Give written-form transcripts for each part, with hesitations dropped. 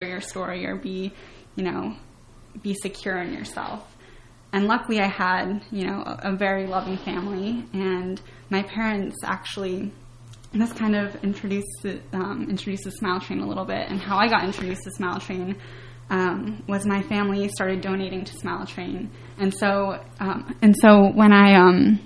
your story or be secure in yourself. And luckily I had, a very loving family, and my parents actually, this kind of introduces Smile Train a little bit, and how I got introduced to Smile Train was my family started donating to Smile Train. And so when I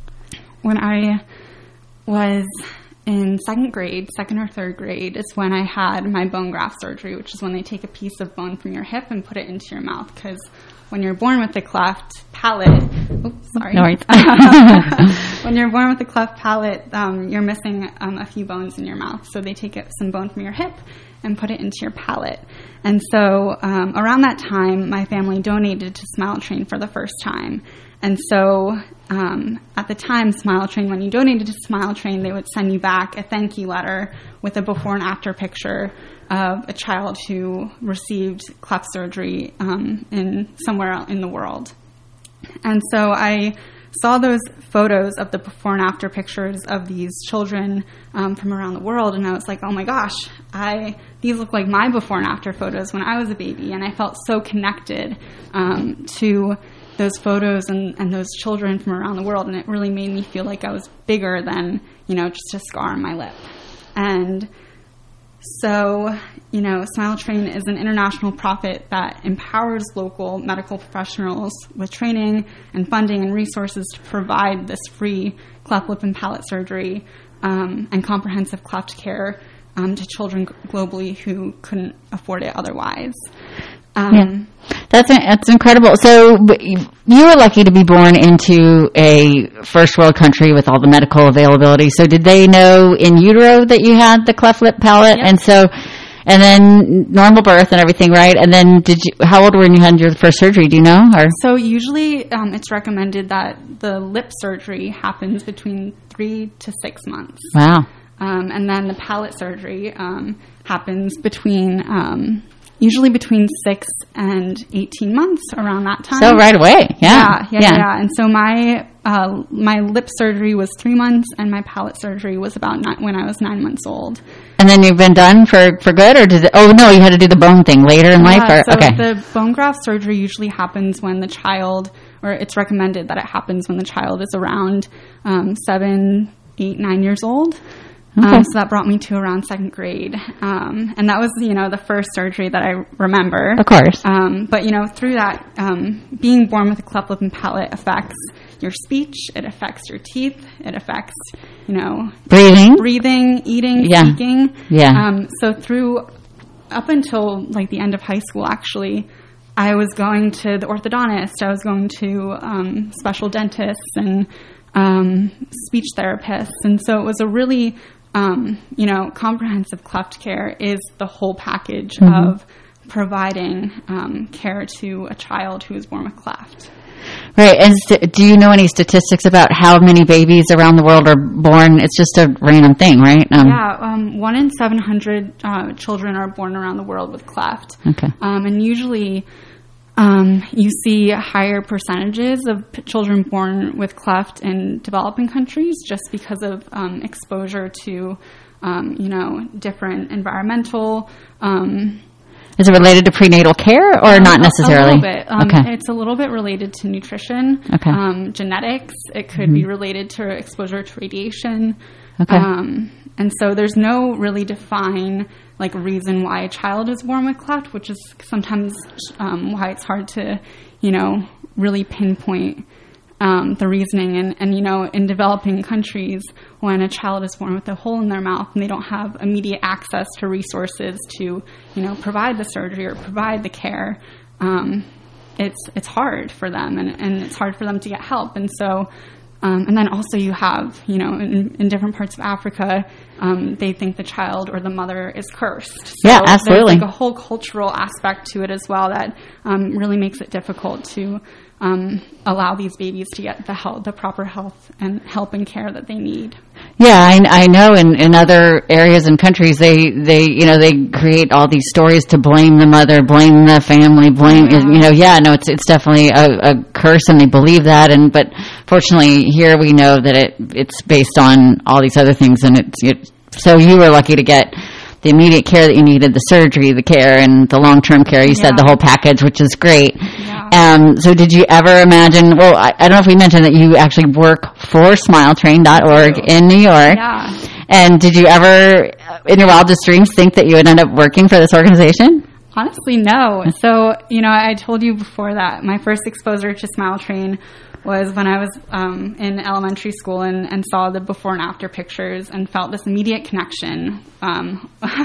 was in second or third grade, is when I had my bone graft surgery, which is when they take a piece of bone from your hip and put it into your mouth, because when you're born with a cleft palate, No worries. when you're born with a cleft palate, you're missing a few bones in your mouth. So they take some bone from your hip and put it into your palate. And so around that time, my family donated to Smile Train for the first time. And so at the time, Smile Train, when you donated to Smile Train, they would send you back a thank you letter with a before and after picture of a child who received cleft surgery in somewhere in the world. And so I saw those photos of the before and after pictures of these children from around the world, and I was like, oh my gosh, these look like my before and after photos when I was a baby. And I felt so connected to those photos and those children from around the world, and it really made me feel like I was bigger than, just a scar on my lip. And so, Smile Train is an international profit that empowers local medical professionals with training and funding and resources to provide this free cleft lip and palate surgery and comprehensive cleft care to children globally who couldn't afford it otherwise. That's incredible. So you were lucky to be born into a first world country with all the medical availability. So did they know in utero that you had the cleft lip palate? Yep. And then normal birth and everything, right? And then how old were you when you had your first surgery? Do you know? Or? So usually it's recommended that the lip surgery happens between 3 to 6 months. Wow. And then the palate surgery happens usually between 6 and 18 months, around that time. So right away, yeah. And so my lip surgery was 3 months, and my palate surgery was about when I was 9 months old. And then you've been done for good, or did it? Oh no, you had to do the bone thing later in life. Or, so okay. The bone graft surgery usually happens when the child, or it's recommended that it happens when the child is around 7, 8, 9 years old. Okay. So that brought me to around second grade. And that was, the first surgery that I remember. Of course. But, through that, being born with a cleft lip and palate affects your speech. It affects your teeth. It affects, breathing, eating, speaking. Yeah. So up until like the end of high school, actually, I was going to the orthodontist. I was going to special dentists and speech therapists. And so it was a really... comprehensive cleft care is the whole package of providing care to a child who is born with cleft. Right. And do you know any statistics about how many babies around the world are born? It's just a random thing, right? 1 in 700 children are born around the world with cleft. Okay. And usually you see higher percentages of children born with cleft in developing countries just because of exposure to, different environmental. Is it related to prenatal care or not necessarily? A little bit. Okay. It's a little bit related to nutrition, genetics. It could be related to exposure to radiation. Okay. And so there's no really defined reason why a child is born with cleft, which is sometimes why it's hard to, really pinpoint the reasoning. And in developing countries, when a child is born with a hole in their mouth and they don't have immediate access to resources to, provide the surgery or provide the care, it's hard for them and it's hard for them to get help. And so and then also you have, in different parts of Africa, they think the child or the mother is cursed. So yeah, absolutely. There's a whole cultural aspect to it as well that really makes it difficult to allow these babies to get the proper health and help and care that they need. Yeah, I know in other areas and countries they create all these stories to blame the mother, blame the family, it's definitely a curse and they believe that, but fortunately here we know that it's based on all these other things, and so you were lucky to get the immediate care that you needed, the surgery, the care, and the long-term care. You said the whole package, which is great. Yeah. So did you ever imagine, well, I don't know if we mentioned that you actually work for SmileTrain.org in New York. Yeah. And did you ever, in your wildest dreams, think that you would end up working for this organization? Honestly, no. So, I told you before that my first exposure to SmileTrain was when I was in elementary school and saw the before and after pictures and felt this immediate connection no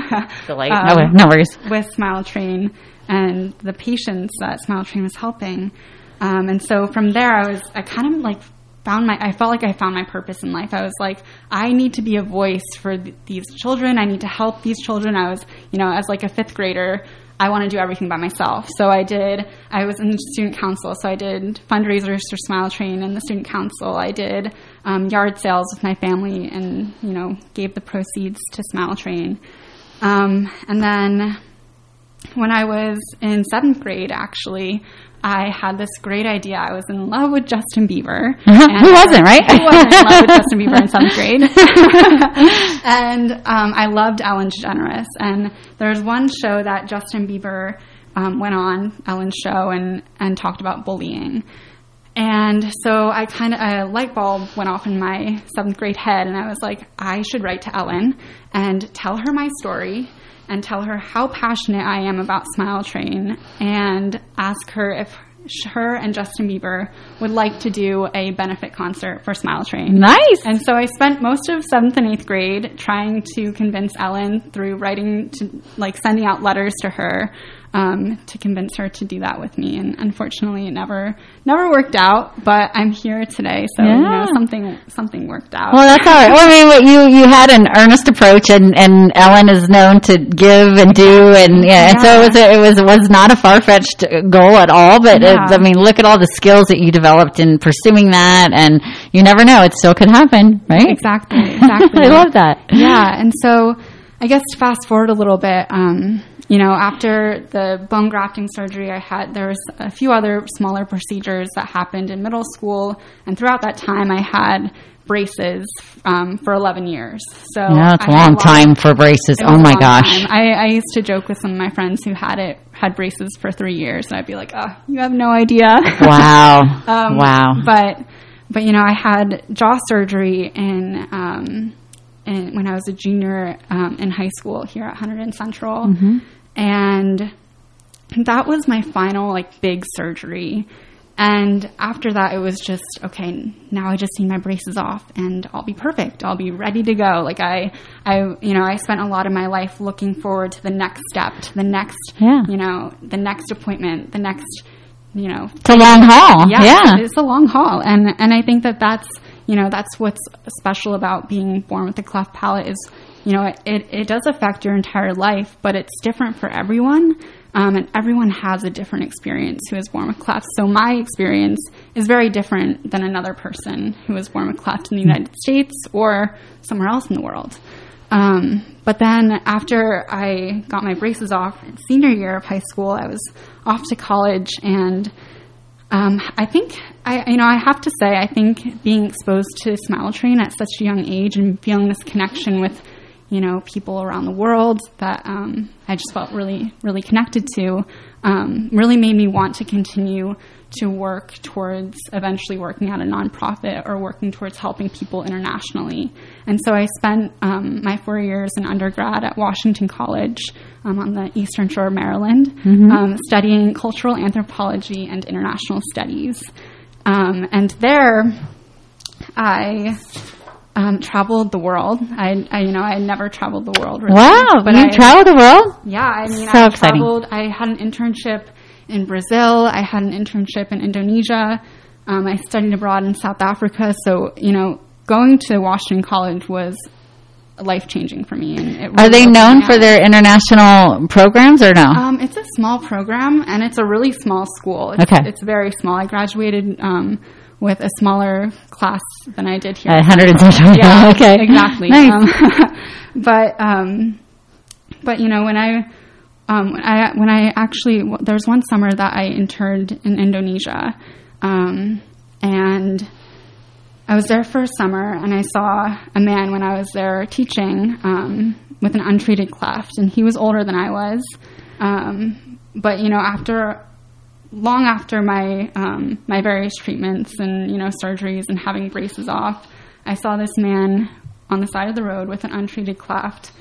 worries. With SmileTrain and the patients that SmileTrain was helping. And so from there, I kind of like I felt like I found my purpose in life. I was like, I need to be a voice for these children. I need to help these children. I was, as like a fifth grader, I want to do everything by myself. So I was in the student council. So I did fundraisers for SmileTrain and the student council. I did yard sales with my family and, gave the proceeds to SmileTrain. And then when I was in 7th grade, actually, I had this great idea. I was in love with Justin Bieber. Who wasn't, right? Who wasn't in love with Justin Bieber in 7th grade? And I loved Ellen DeGeneres. And there was one show that Justin Bieber went on, Ellen's show, and talked about bullying. And so a light bulb went off in my 7th grade head, and I was like, I should write to Ellen and tell her my story and tell her how passionate I am about SmileTrain and ask her if her and Justin Bieber would like to do a benefit concert for SmileTrain. Nice. And so I spent most of 7th and 8th grade trying to convince Ellen through sending out letters to her to convince her to do that with me. And unfortunately, it never worked out. But I'm here today, so something worked out. Well, that's all right. Well, I mean, you had an earnest approach, and Ellen is known to give and do, and so it was not a far-fetched goal at all. But look at all the skills that you developed in pursuing that, and you never know, it still could happen, right? Exactly. I love that. Yeah, and so I guess to fast forward a little bit. After the bone grafting surgery there was a few other smaller procedures that happened in middle school, and throughout that time I had braces for 11 years. So it's a long time for braces. Oh my gosh. I used to joke with some of my friends who had braces for 3 years, and I'd be like, oh, you have no idea. Wow. Wow. But I had jaw surgery when I was a junior in high school here at Hunterdon Central. Mm-hmm. And that was my final big surgery. And after that, it was just, okay, now I just need my braces off and I'll be perfect. I'll be ready to go. I spent a lot of my life looking forward to the next step, to the next, the next appointment, the next, It's a long haul. Yeah. It's a long haul. And I think that's what's special about being born with a cleft palate is, it does affect your entire life, but it's different for everyone. And everyone has a different experience who is born with clefts. So my experience is very different than another person who was born with cleft in the United States or somewhere else in the world. But then after I got my braces off in senior year of high school, I was off to college, and I think I have to say, I think being exposed to SmileTrain at such a young age and feeling this connection with people around the world that I just felt really, really connected to, really made me want to continue to work towards eventually working at a nonprofit or working towards helping people internationally. And so I spent my 4 years in undergrad at Washington College on the Eastern Shore of Maryland, studying cultural anthropology and international studies. And there I traveled the world. I had never traveled the world really. Wow, but you traveled the world? Yeah, I mean, so exciting. Traveled. I had an internship in Brazil. I had an internship in Indonesia. I studied abroad in South Africa. So, going to Washington College was life-changing for me. And it really Are they known for their international programs or no? It's a small program, and it's a really small school. It's very small. I graduated with a smaller class than I did here. 100. Yeah, okay, exactly. Nice. But when I actually, there was one summer that I interned in Indonesia, and I was there for a summer, and I saw a man when I was there teaching with an untreated cleft, and he was older than I was. But long after my my various treatments and surgeries and having braces off, I saw this man on the side of the road with an untreated cleft.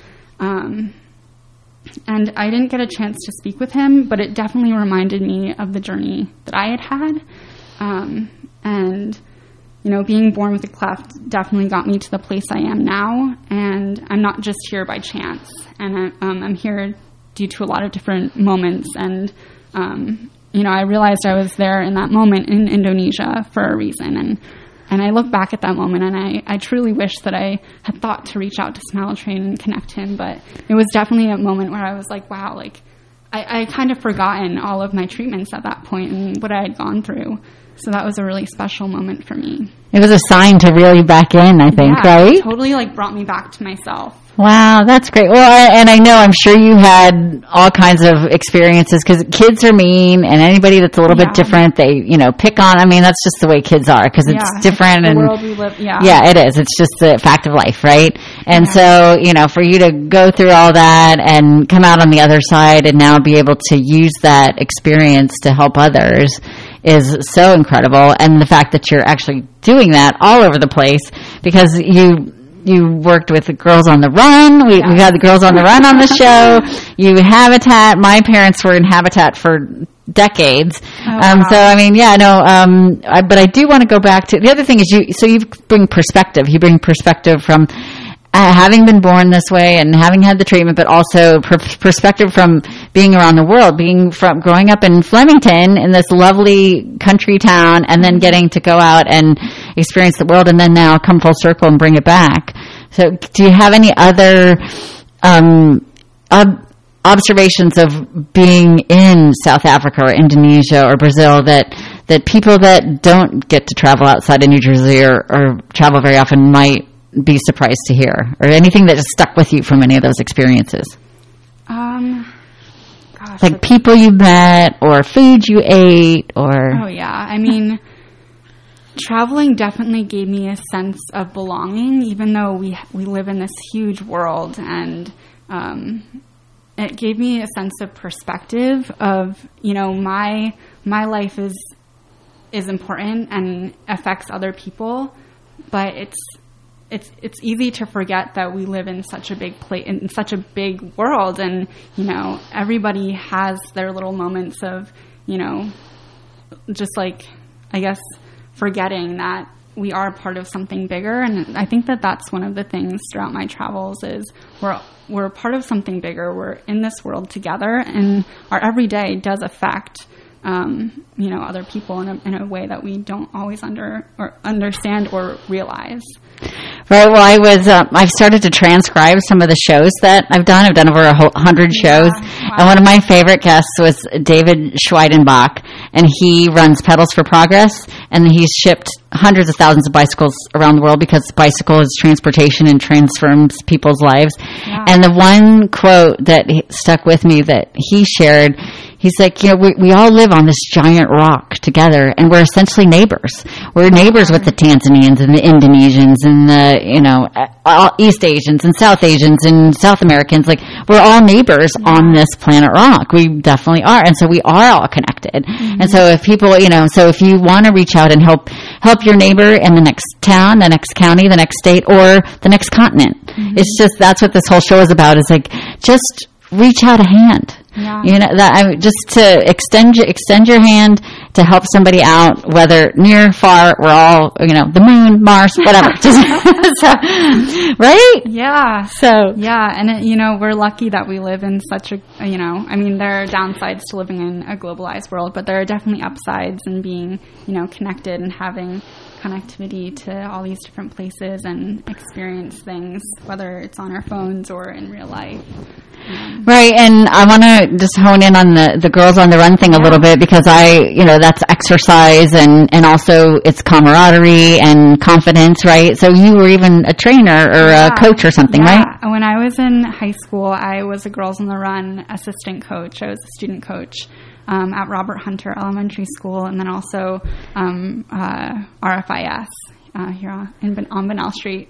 And I didn't get a chance to speak with him, but it definitely reminded me of the journey that I had. And, being born with a cleft definitely got me to the place I am now. And I'm not just here by chance. And I'm here due to a lot of different moments. And, I realized I was there in that moment in Indonesia for a reason. And I look back at that moment, and I truly wish that I had thought to reach out to Smile Train and connect him. But it was definitely a moment where I was like, wow, I kind of forgotten all of my treatments at that point and what I had gone through. So that was a really special moment for me. It was a sign to reel you back in, I think, right? It totally brought me back to myself. Wow, that's great. Well, and I'm sure you had all kinds of experiences, because kids are mean, and anybody that's a little bit different, they, pick on. I mean, that's just the way kids are, because it's different. The world we live, Yeah, it is. It's just the fact of life, right? And so, for you to go through all that and come out on the other side and now be able to use that experience to help others is so incredible. And the fact that you're actually doing that all over the place, because you worked with the Girls on the Run. We had the Girls on the Run on the show. You Habitat. My parents were in Habitat for decades. Wow. So, I mean, but I do want to go back to, the other thing is you bring perspective. You bring perspective from having been born this way and having had the treatment, but also perspective from being around the world, from growing up in Flemington in this lovely country town, and then getting to go out and experience the world, and then now come full circle and bring it back. So do you have any other observations of being in South Africa or Indonesia or Brazil that people that don't get to travel outside of New Jersey or travel very often might be surprised to hear, or anything that just stuck with you from any of those experiences? Like people you met, or food you ate, or... Oh, yeah. I mean, traveling definitely gave me a sense of belonging, even though we live in this huge world, and it gave me a sense of perspective of, my life is important and affects other people, but it's easy to forget that we live in such a big place, in such a big world, and everybody has their little moments of just I guess forgetting that we are part of something bigger. And I think that that's one of the things throughout my travels is we're part of something bigger. We're in this world together, and our everyday does affect other people in a way that we don't always understand or realize. Right. Well, I've started to transcribe some of the shows that I've done. I've done over 100 shows. Wow. And one of my favorite guests was David Schweidenbach, and he runs Pedals for Progress, and he's shipped hundreds of thousands of bicycles around the world, because bicycle is transportation and transforms people's lives. Yeah. And the one quote that stuck with me that he shared, he's like, we all live on this giant rock together, and we're essentially neighbors. We're neighbors with the Tanzanians and the Indonesians and the, East Asians and South Asians and South Americans. Like, we're all neighbors on this planet rock. We definitely are. And so we are all connected. Mm-hmm. And so if people, so if you want to reach out and help your neighbor in the next town, the next county, the next state, or the next continent, it's just, that's what this whole show is about, is just reach out a hand. Yeah. Just to extend your hand to help somebody out, whether near, far, we're all, the moon, Mars, whatever. Right? Yeah. So. Yeah. And, we're lucky that we live in such a, there are downsides to living in a globalized world, but there are definitely upsides in being, connected and having connectivity to all these different places and experience things, whether it's on our phones or in real life. Right, and I want to just hone in on the Girls on the Run thing a little bit, because that's exercise and also it's camaraderie and confidence, right? So you were even a trainer or a coach or something, right? When I was in high school, I was a Girls on the Run assistant coach. I was a student coach at Robert Hunter Elementary School, and then also RFIS. here on Bunnell Street.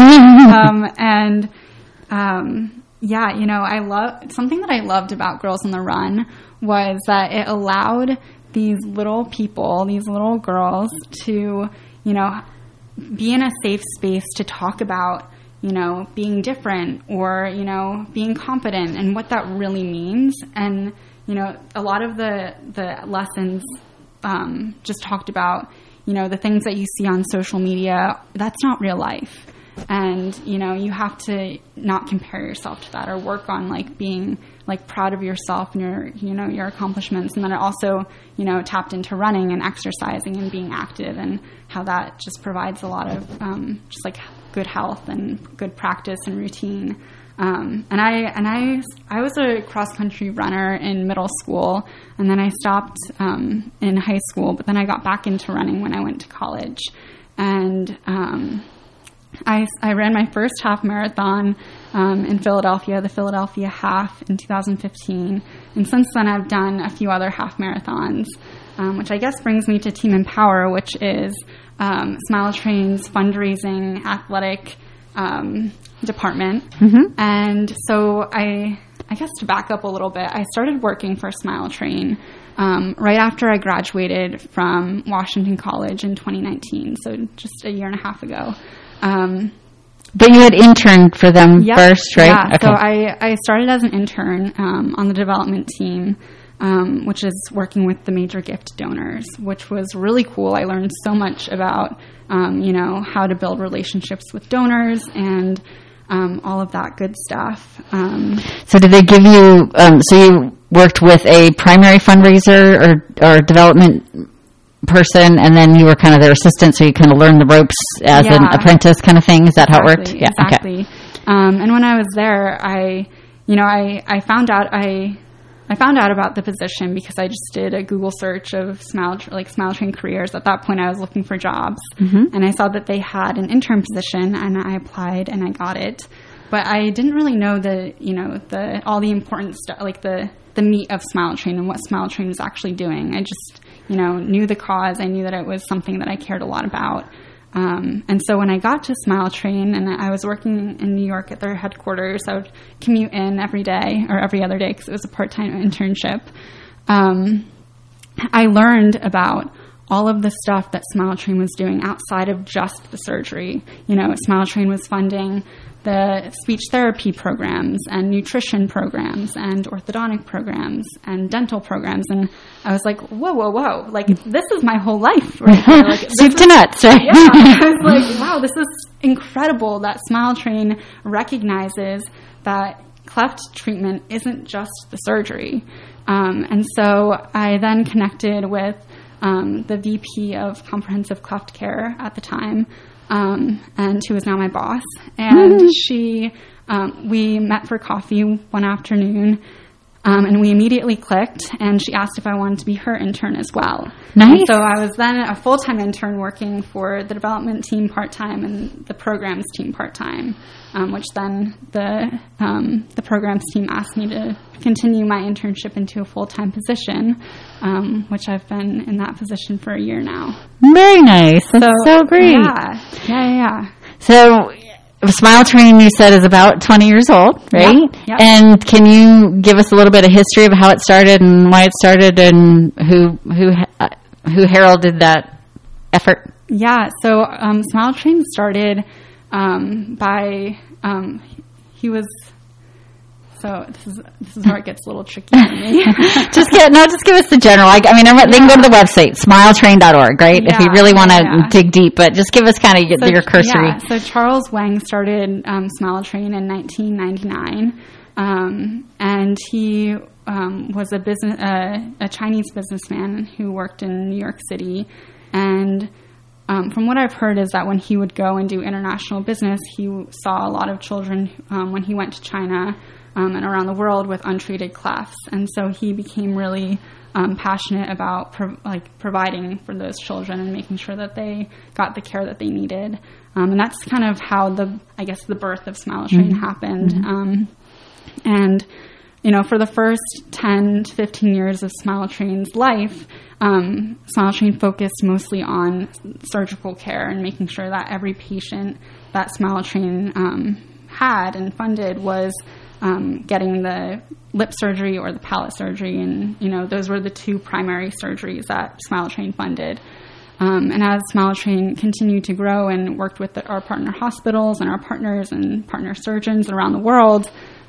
Yeah, you know, something that I loved about Girls on the Run was that it allowed these little people, these little girls, to, you know, be in a safe space to talk about, you know, being different or, you know, being competent and what that really means. And, you know, a lot of the lessons just talked about, you know, the things that you see on social media, that's not real life. And, you know, you have to not compare yourself to that, or work on, like, being, like, proud of yourself and your, you know, your accomplishments. And then it also, you know, tapped into running and exercising and being active, and how that just provides a lot of just, like, good health and good practice and routine. And I was a cross-country runner in middle school, and then I stopped in high school, but then I got back into running when I went to college. And I ran my first half marathon in Philadelphia, the Philadelphia Half, in 2015. And since then, I've done a few other half marathons, which I guess brings me to Team Empower, which is Smile Train's fundraising athletic department. Mm-hmm. And so I guess to back up a little bit, I started working for Smile Train right after I graduated from Washington College in 2019, so just a year and a half ago. But you had interned for them first, right? Yeah, okay. So I started as an intern on the development team, which is working with the major gift donors, which was really cool. I learned so much about, you know, how to build relationships with donors and all of that good stuff. So did they give you, so you worked with a primary fundraiser or development person, and then you were kind of their assistant, so you kind of learned the ropes as an apprentice kind of thing? Is that how it worked? Yeah, exactly. Okay. And when I was there, I found out about the position because I just did a Google search of Smile Train careers. At that point, I was looking for jobs, mm-hmm. and I saw that they had an intern position, and I applied and I got it. But I didn't really know all the important stuff, like the meat of Smile Train and what Smile Train was actually doing. I just, you know, knew the cause. I knew that it was something that I cared a lot about. And so when I got to Smile Train and I was working in New York at their headquarters, I would commute in every day or every other day because it was a part-time internship. I learned about all of the stuff that Smile Train was doing outside of just the surgery. You know, Smile Train was funding the speech therapy programs and nutrition programs and orthodontic programs and dental programs. And I was like, whoa. Like, this is my whole life right here. Like, soup to nuts, right? Yeah. I was like, wow, this is incredible that Smile Train recognizes that cleft treatment isn't just the surgery. And so I then connected with the VP of Comprehensive Cleft Care at the time, and who is now my boss. And we met for coffee one afternoon, and we immediately clicked, and she asked if I wanted to be her intern as well. Nice. And so I was then a full-time intern working for the development team part-time and the programs team part-time, which then the programs team asked me to continue my internship into a full-time position, which I've been in that position for a year now. Very nice. That's so great. Yeah. So Smile Train, you said, is about 20 years old, right? Yep. And can you give us a little bit of history of how it started and why it started and who heralded that effort? Yeah. So Smile Train started by he was. So this is where it gets a little tricky for me. Just give us the general. They can go to the website, smiletrain.org, right? If you really want to dig deep, but just give us kind of your cursory. Yeah. So Charles Wang started Smile Train in 1999, and he was a Chinese businessman who worked in New York City. And from what I've heard is that when he would go and do international business, he saw a lot of children when he went to China and around the world with untreated clefts. And so he became really passionate about providing for those children and making sure that they got the care that they needed. And that's kind of how the birth of Smile Train happened. And for the first 10 to 15 years of Smile Train's life, Smile Train focused mostly on surgical care and making sure that every patient that Smile Train had and funded was getting the lip surgery or the palate surgery. And, those were the two primary surgeries that Smile Train funded. And as Smile Train continued to grow and worked with our partner hospitals and our partners and partner surgeons around the world,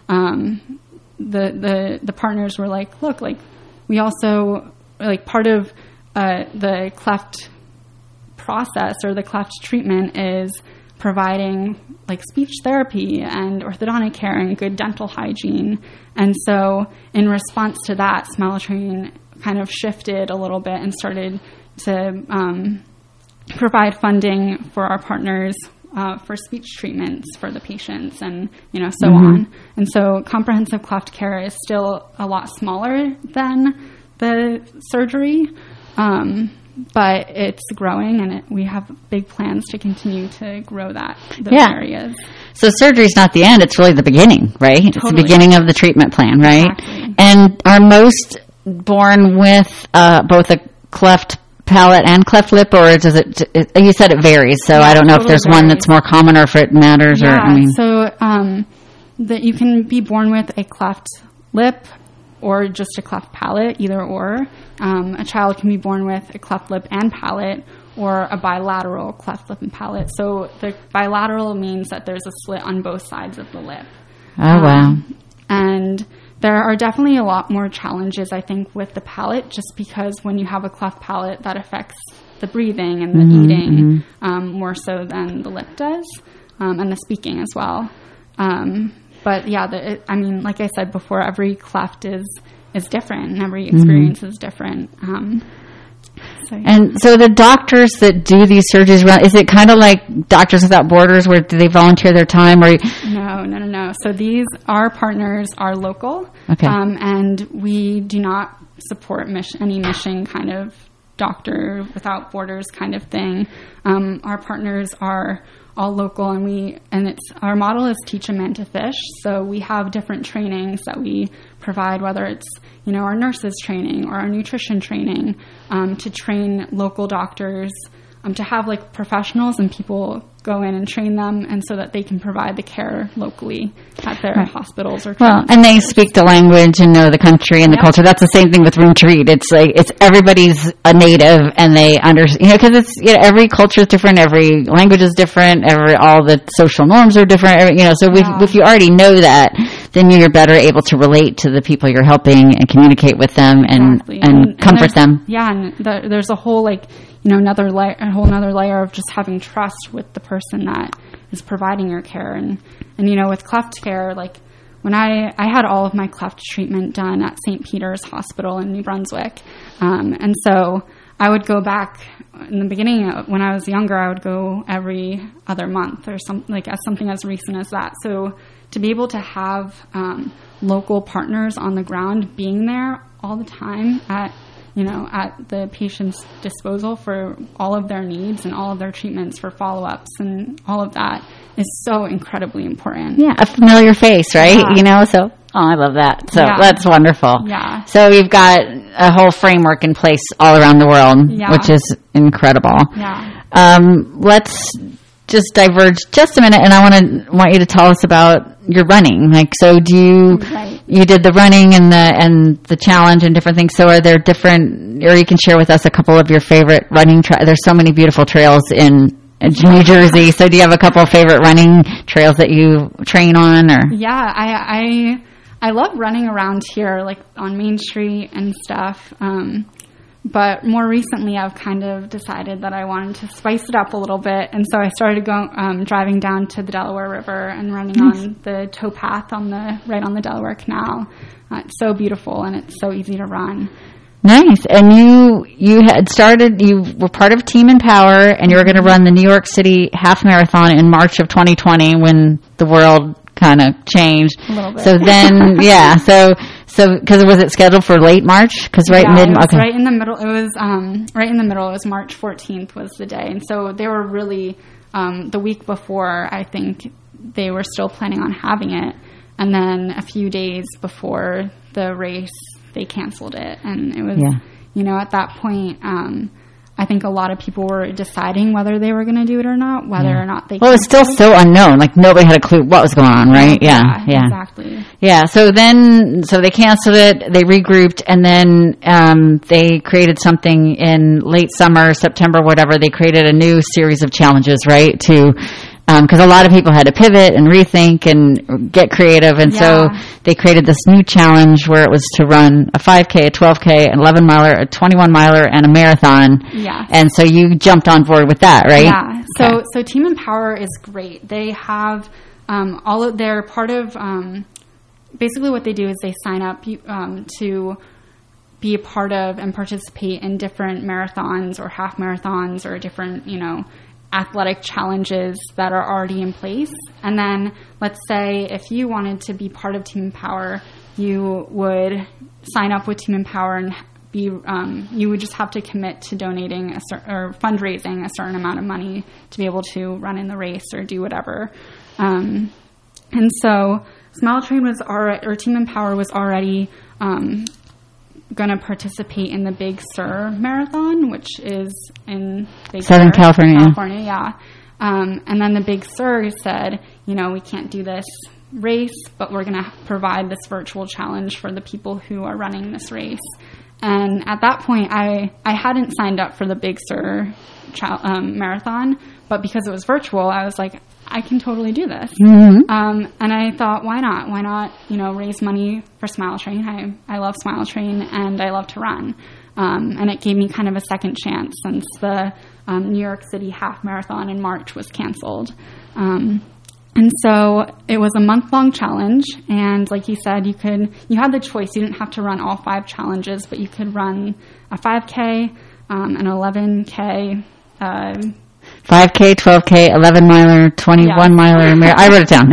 the partners were like, look, like we also, like part of the cleft process or the cleft treatment is providing like speech therapy and orthodontic care and good dental hygiene. And so in response to that, Smile Train kind of shifted a little bit and started to provide funding for our partners for speech treatments for the patients and, so on. And so comprehensive cleft care is still a lot smaller than the surgery, but it's growing, and we have big plans to continue to grow those areas. So surgery is not the end; it's really the beginning, right? Totally. It's the beginning of the treatment plan, right? Exactly. And are most born with both a cleft palate and cleft lip, or does it? You said it varies, so I don't know if there's one that's more common or if it matters. So that you can be born with a cleft lip or just a cleft palate, either or. A child can be born with a cleft lip and palate, or a bilateral cleft lip and palate. So the bilateral means that there's a slit on both sides of the lip. Oh, wow. And there are definitely a lot more challenges, I think, with the palate, just because when you have a cleft palate, that affects the breathing and the eating more so than the lip does, and the speaking as well. But yeah, like I said before, every cleft is different, and every experience is different. And so the doctors that do these surgeries, is it kind of like Doctors Without Borders, where do they volunteer their time? Or No. So our partners are local, and we do not support any mission kind of Doctor Without Borders kind of thing. Our partners are all local, and our model is teach a man to fish. So we have different trainings that we provide, whether it's our nurses training or our nutrition training, to train local doctors, to have like professionals and people go in and train them, and so that they can provide the care locally at their hospitals or and they speak the language and know the country and the culture. That's the same thing with Room to Read. It's like everybody's a native, and they understand, because it's every culture is different, every language is different, all the social norms are different. So if you already know that, then you're better able to relate to the people you're helping and communicate with them and comfort them. Yeah, and there's a whole another layer of just having trust with the person that is providing your care. And with cleft care, like when I had all of my cleft treatment done at St. Peter's Hospital in New Brunswick, and so I would go back in the beginning. When I was younger, I would go every other month or something as recent as that. So to be able to have local partners on the ground being there all the time at the patient's disposal for all of their needs and all of their treatments for follow-ups and all of that is so incredibly important. Yeah, a familiar face, right? Yeah. I love that. So that's wonderful. Yeah. So you've got a whole framework in place all around the world, which is incredible. Yeah. Let's just diverge just a minute, and I want you to tell us about your running. So you did the running and the challenge and different things. So are there different, or you can share with us a couple of your favorite running there's so many beautiful trails in New Jersey. So do you have a couple of favorite running trails that you train on? Or I love running around here, like on Main Street and stuff. But more recently, I've kind of decided that I wanted to spice it up a little bit, and so I started driving down to the Delaware River and running on the towpath right on the Delaware Canal. It's so beautiful, and it's so easy to run. Nice. And you had started. You were part of Team Empower, and you were going to run the New York City Half Marathon in March of 2020 when the world kind of changed. A little bit. So then, So, because was it scheduled for late March? Because right in the middle. It was right in the middle. It was March 14th was the day, and so they were really the week before. I think they were still planning on having it, And then a few days before the race, they canceled it. And it was, at that point, I think a lot of people were deciding whether they were going to do it or not, whether or not they. Well, it was still so unknown. Like nobody had a clue what was going on, right? Yeah, exactly. Yeah. So they canceled it. They regrouped, and then they created something in late summer, September, whatever. They created a new series of challenges, right? Because a lot of people had to pivot and rethink and get creative. And so they created this new challenge where it was to run a 5K, a 12K, an 11 miler, a 21 miler, and a marathon. Yeah. And so you jumped on board with that, right? Yeah. So Team Empower is great. They have they're part of, basically what they do is they sign up to be a part of and participate in different marathons or half marathons or different, athletic challenges that are already in place. And then let's say if you wanted to be part of Team Empower, you would sign up with Team Empower and you would just have to commit to donating or fundraising a certain amount of money to be able to run in the race or do whatever. And so Smile Train Team Empower was already going to participate in the Big Sur Marathon, which is in Southern California. And then the Big Sur said, we can't do this race, but we're going to provide this virtual challenge for the people who are running this race. And at that point, I hadn't signed up for the Big Sur marathon, but because it was virtual, I was like, I can totally do this. Mm-hmm. And I thought, why not? Why not, raise money for Smile Train? I love Smile Train and I love to run. And it gave me kind of a second chance since the New York City half marathon in March was canceled. And so it was a month-long challenge. And like you said, you had the choice. You didn't have to run all 5 challenges, but you could run a 5K, an 11K, 5K, 12K, 11 miler, 21 miler. I wrote it down.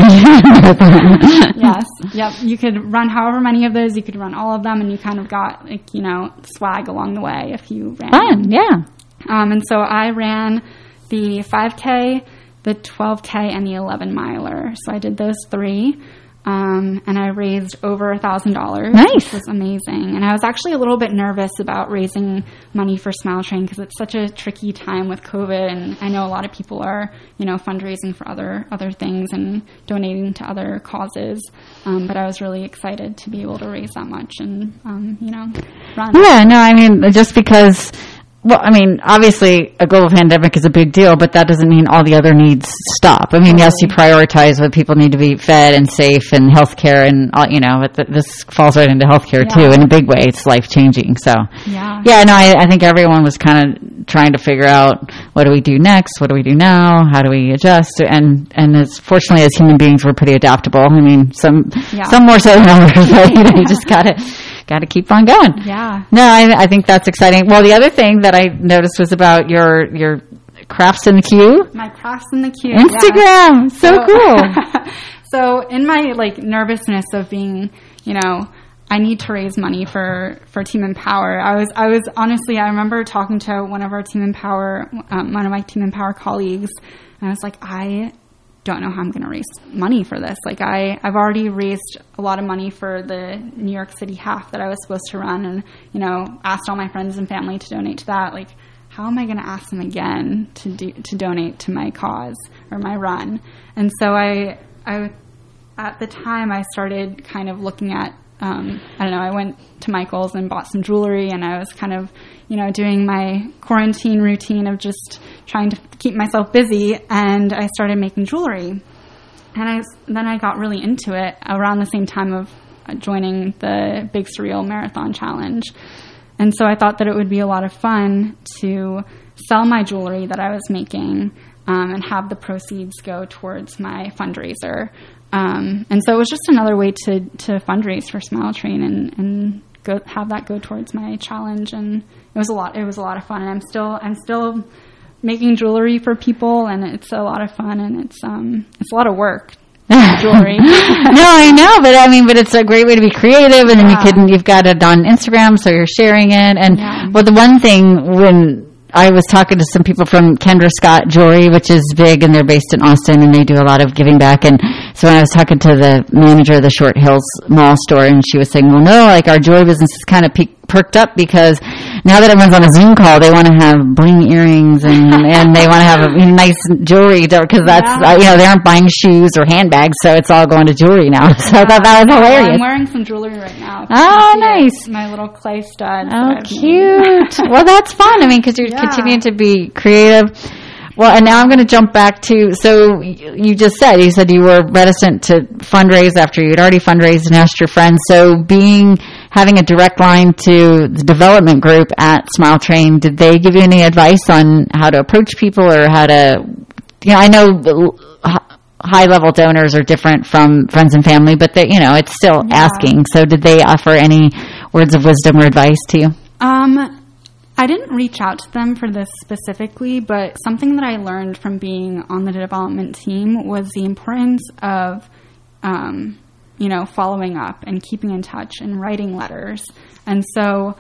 Yes. Yep. You could run however many of those. You could run all of them, and you kind of got swag along the way if you ran. Fun, yeah. And so I ran the 5K, the 12K, and the 11 miler. So I did those 3. And I raised over $1,000. Nice. Which was amazing. And I was actually a little bit nervous about raising money for Smile Train because it's such a tricky time with COVID. And I know a lot of people are, fundraising for other things and donating to other causes. But I was really excited to be able to raise that much and, run. Yeah, no, I mean, just because... Well, I mean, obviously a global pandemic is a big deal, but that doesn't mean all the other needs stop. I mean, yes, you prioritize what people need to be fed and safe and healthcare and all, but this falls right into healthcare too in a big way. It's life-changing. So, no, I think everyone was kind of trying to figure out what do we do next? What do we do now? How do we adjust? And fortunately as human beings, we're pretty adaptable. I mean, some more so than others, but you just got to keep on going. Yeah. No, I think that's exciting. Well, the other thing that I noticed was about your crafts in the queue. My crafts in the queue. Instagram. Yeah. So cool. So in my nervousness of being, I need to raise money for Team Empower. I was honestly, I remember talking to one of my Team Empower colleagues, and I was like, I don't know how I'm going to raise money for this. I've already raised a lot of money for the New York City half that I was supposed to run and, asked all my friends and family to donate to that. How am I going to ask them again to donate to my cause or my run? And so I at the time I started kind of looking at, I went to Michael's and bought some jewelry, and I was kind of, doing my quarantine routine of just trying to keep myself busy, and I started making jewelry. And then I got really into it around the same time of joining the Big Surreal Marathon Challenge. And so I thought that it would be a lot of fun to sell my jewelry that I was making and have the proceeds go towards my fundraiser. And so it was just another way to fundraise for Smile Train and have that go towards my challenge. And it was a lot of fun. And I'm still making jewelry for people, and it's a lot of fun, and it's a lot of work. Jewelry. No, I know, but it's a great way to be creative, and then you've got it on Instagram, so you're sharing it. And well, the one thing when I was talking to some people from Kendra Scott Jewelry, which is big, and they're based in Austin, and they do a lot of giving back. And so when I was talking to the manager of the Short Hills Mall store, and she was saying, well, no, like our jewelry business is kind of perked up because now that everyone's on a Zoom call, they want to have bling earrings and they want to have nice jewelry because that's, they aren't buying shoes or handbags, so it's all going to jewelry now. So I thought that was hilarious. I'm wearing some jewelry right now. Oh, nice. My little clay studs. Oh, cute. Well, that's fun. I mean, because you're continuing to be creative. Well, and now I'm going to jump back to, so you said you were reticent to fundraise after you'd already fundraised and asked your friends. So having a direct line to the development group at Smile Train, did they give you any advice on how to approach people or how to, I know high level donors are different from friends and family, but it's still asking. So did they offer any words of wisdom or advice to you? I didn't reach out to them for this specifically, but something that I learned from being on the development team was the importance of, following up and keeping in touch and writing letters. And so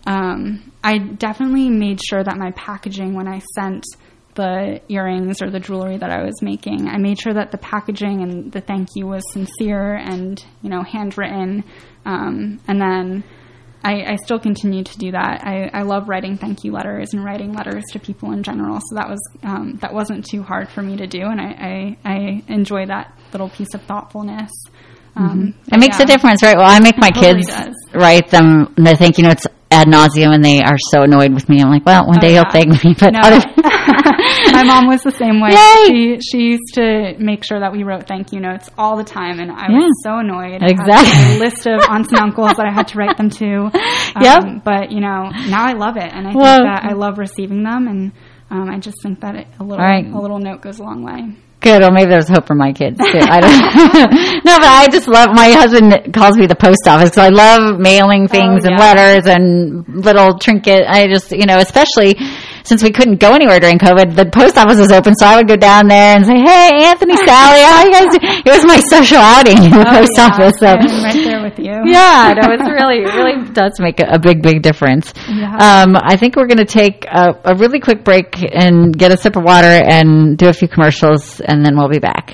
I definitely made sure that my packaging, when I sent the earrings or the jewelry that I was making, I made sure that the packaging and the thank you was sincere and, handwritten. And then I still continue to do that. I love writing thank you letters and writing letters to people in general. So that wasn't too hard for me to do, and I enjoy that little piece of thoughtfulness. It makes a difference, right? Well, I make my kids write them the thank you notes ad nauseum, and they are so annoyed with me. I'm like, well, one day he'll thank me. But my mom was the same way. Yay! She used to make sure that we wrote thank you notes all the time, and I was so annoyed. Exactly. I had a list of aunts and uncles that I had to write them to. But now I love it, and I think that I love receiving them, and I just think that a little note goes a long way. Good. Well, maybe there's hope for my kids too. I don't. No, but I just love. My husband calls me the post office, so I love mailing things and letters and little trinket. I just, especially since we couldn't go anywhere during COVID, the post office was open, so I would go down there and say, "Hey, Anthony, Sally, how you guys doing?" It was my social outing in the post office. So I'm right there with you. Yeah, no, it really does make a big difference. Yeah. I think we're going to take a really quick break and get a sip of water and do a few commercials, and then we'll be back.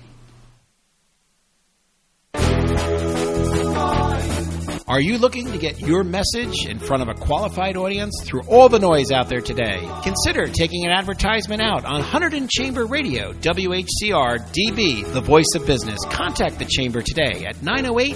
Are you looking to get your message in front of a qualified audience through all the noise out there today? Consider taking an advertisement out on Hunterdon Chamber Radio, WHCR DB, the voice of business. Contact the Chamber today at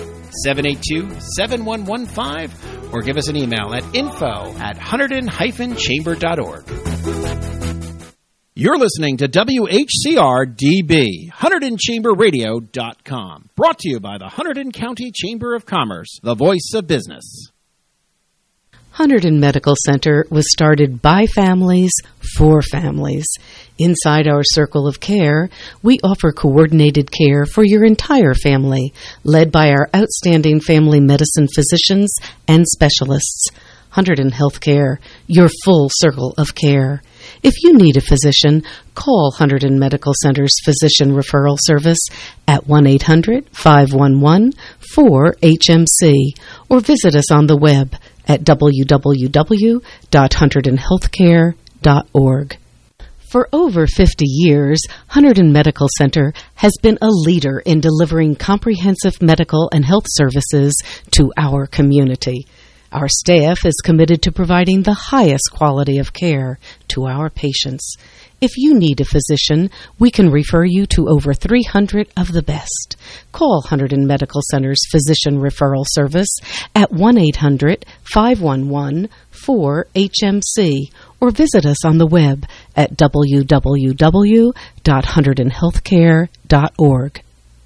908-782-7115 or give us an email at info@hunterdon-chamber.org. You're listening to WHCR DB, HunterdonChamberRadio.com. Brought to you by the Hunterdon County Chamber of Commerce, the voice of business. Hunterdon Medical Center was started by families for families. Inside our circle of care, we offer coordinated care for your entire family, led by our outstanding family medicine physicians and specialists. Hunterdon Healthcare, your full circle of care. If you need a physician, call Hunterdon Medical Center's Physician Referral Service at 1-800-511-4HMC or visit us on the web at www.hunterdonhealthcare.org. For over 50 years, Hunterdon Medical Center has been a leader in delivering comprehensive medical and health services to our community. Our staff is committed to providing the highest quality of care to our patients. If you need a physician, we can refer you to over 300 of the best. Call Hunterdon Medical Center's Physician Referral Service at 1-800-511-4HMC or visit us on the web at www.hunterdonhealthcare.org.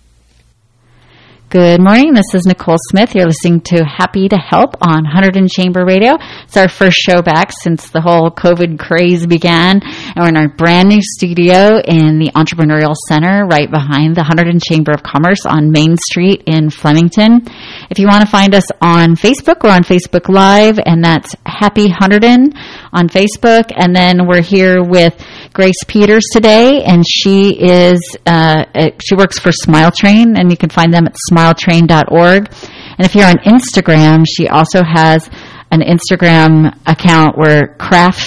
Good morning. This is Nicole Smith. You're listening to Happy to Help on Hunterdon Chamber Radio. It's our first show back since the whole COVID craze began. And we're in our brand new studio in the Entrepreneurial Center right behind the Hunterdon Chamber of Commerce on Main Street in Flemington. If you want to find us on Facebook, we're on Facebook Live, and that's Happy Hunterdon on Facebook. And then we're here with Grace Peters today, and she works for Smile Train, and you can find them at smiletrain.org. And if you're on Instagram, she also has an Instagram account where Crafts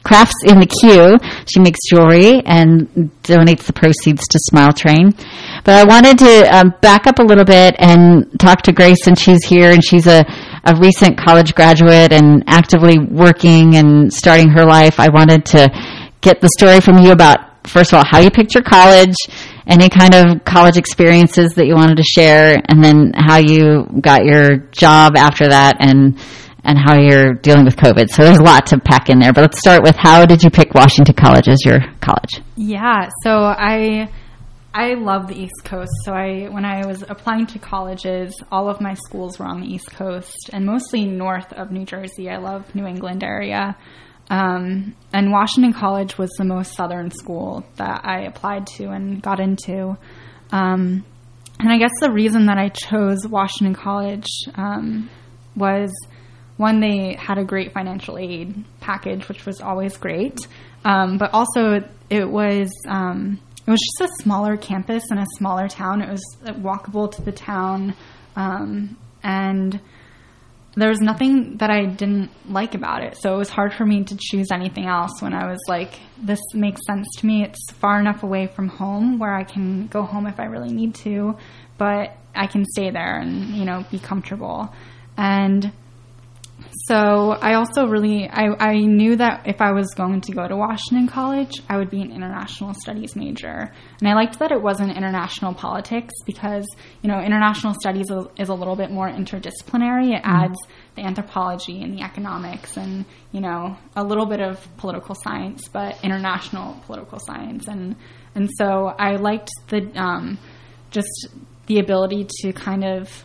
crafts in the queue. She makes jewelry and donates the proceeds to Smile Train. But I wanted to back up a little bit and talk to Grace, since she's here, and she's a recent college graduate and actively working and starting her life. I wanted to get the story from you about, first of all, how you picked your college, any kind of college experiences that you wanted to share, and then how you got your job after that, and how you're dealing with COVID. So there's a lot to pack in there. But let's start with, how did you pick Washington College as your college? Yeah, so I love the East Coast. So when I was applying to colleges, all of my schools were on the East Coast and mostly north of New Jersey. I love New England area. And Washington College was the most southern school that I applied to and got into. And I guess the reason that I chose Washington College was, one, they had a great financial aid package, which was always great. But also it was just a smaller campus in a smaller town. It was walkable to the town. And there was nothing that I didn't like about it. So it was hard for me to choose anything else when I was like, this makes sense to me. It's far enough away from home where I can go home if I really need to, but I can stay there and, be comfortable. And so I also I knew that if I was going to go to Washington College, I would be an international studies major. And I liked that it wasn't international politics because, international studies is a little bit more interdisciplinary. It adds the anthropology and the economics and, a little bit of political science, but international political science. And so I liked just the ability to kind of,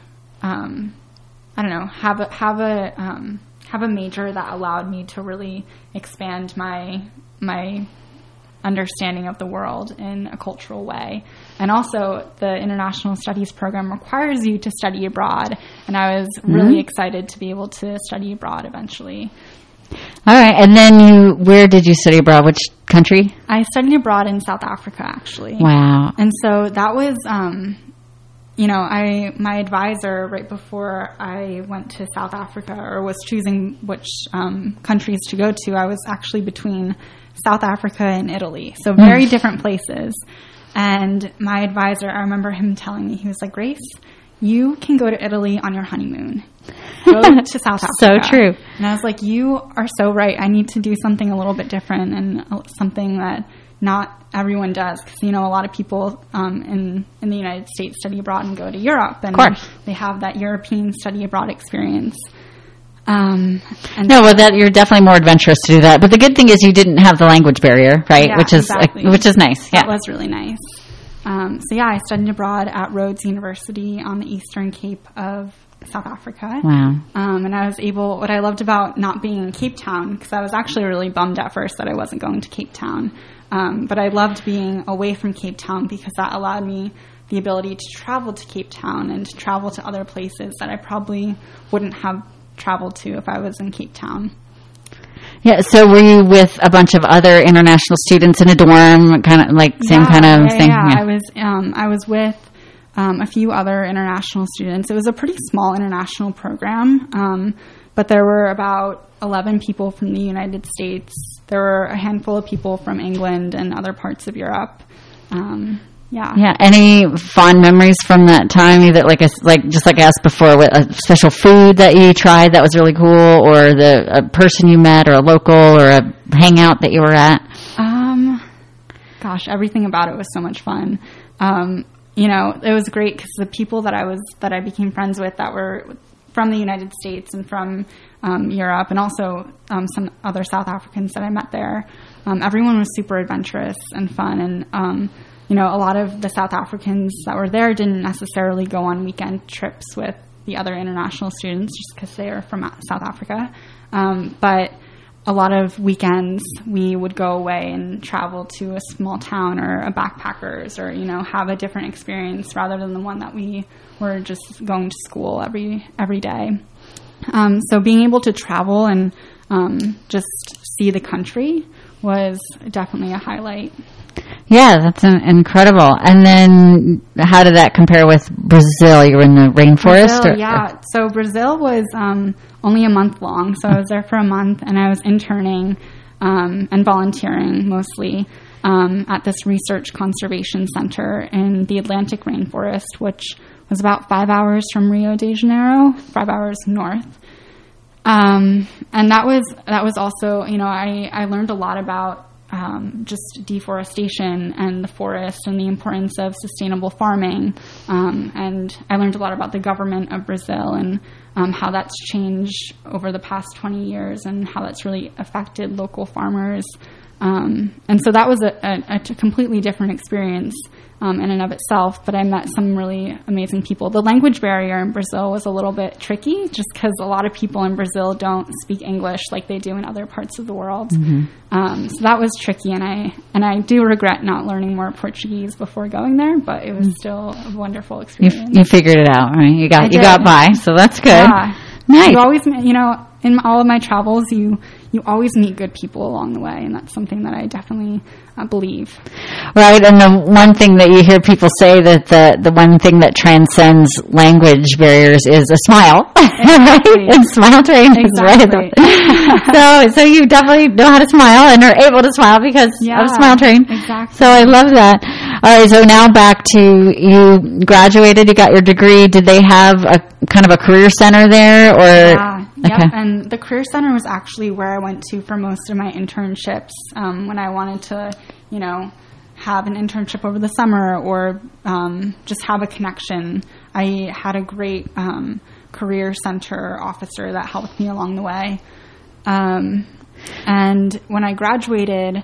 have a major that allowed me to really expand my understanding of the world in a cultural way. And also, the international studies program requires you to study abroad, and I was really excited to be able to study abroad eventually. All right, and then where did you study abroad? Which country? I studied abroad in South Africa, actually. Wow. And so that was... my advisor right before I went to South Africa, or was choosing which countries to go to, I was actually between South Africa and Italy. So very different places. And my advisor, I remember him telling me, he was like, Grace, you can go to Italy on your honeymoon. Go to South Africa. So true. And I was like, you are so right. I need to do something a little bit different and something that not everyone does, because a lot of people in the United States study abroad and go to Europe, and they have that European study abroad experience. You're definitely more adventurous to do that. But the good thing is you didn't have the language barrier, right? Yeah, which is nice. That was really nice. I studied abroad at Rhodes University on the Eastern Cape of South Africa. Wow. And I was what I loved about not being in Cape Town, because I was actually really bummed at first that I wasn't going to Cape Town. But I loved being away from Cape Town because that allowed me the ability to travel to Cape Town and to travel to other places that I probably wouldn't have traveled to if I was in Cape Town. Yeah, so were you with a bunch of other international students in a dorm, kind of like same kind of thing? Yeah, I was with a few other international students. It was a pretty small international program, but there were about 11 people from the United States. There were a handful of people from England and other parts of Europe. Yeah. Any fond memories from that time? Either just like I asked before, with a special food that you tried that was really cool, or a person you met, or a local, or a hangout that you were at? Gosh, everything about it was so much fun. It was great because the people that I became friends with that were from the United States and from Europe, and also some other South Africans that I met there. Everyone was super adventurous and fun, and a lot of the South Africans that were there didn't necessarily go on weekend trips with the other international students just because they are from South Africa. But a lot of weekends we would go away and travel to a small town or a backpackers, or have a different experience rather than the one that we were just going to school every day. So being able to travel and just see the country was definitely a highlight. Yeah, that's incredible. And then how did that compare with Brazil? You were in the rainforest? Brazil, So Brazil was only a month long. So I was there for a month, and I was interning. and volunteering mostly at this research conservation center in the Atlantic rainforest, which was about 5 hours from Rio de Janeiro, 5 hours north. And that was also, I learned a lot about just deforestation and the forest and the importance of sustainable farming. And I learned a lot about the government of Brazil and how that's changed over the past 20 years and how that's really affected local farmers. And so that was a completely different experience in and of itself, but I met some really amazing people. The language barrier in Brazil was a little bit tricky just because a lot of people in Brazil don't speak English like they do in other parts of the world. Mm-hmm. So that was tricky, and I do regret not learning more Portuguese before going there, but it was still a wonderful experience. You figured it out, right? You got by, so that's good. Yeah. Nice. You always, in all of my travels, you always meet good people along the way, and that's something that I definitely believe. Right, and the one thing that you hear people say that the one thing that transcends language barriers is a smile, exactly. Right? And Smile Train exactly. is right. So you definitely know how to smile and are able to smile because of Smile Train. Exactly. So I love that. All right, so now back to you graduated, you got your degree. Did they have a kind of a career center there, or? Yeah. Okay. Yep, and the Career Center was actually where I went to for most of my internships when I wanted to, have an internship over the summer or just have a connection. I had a great Career Center officer that helped me along the way. And when I graduated,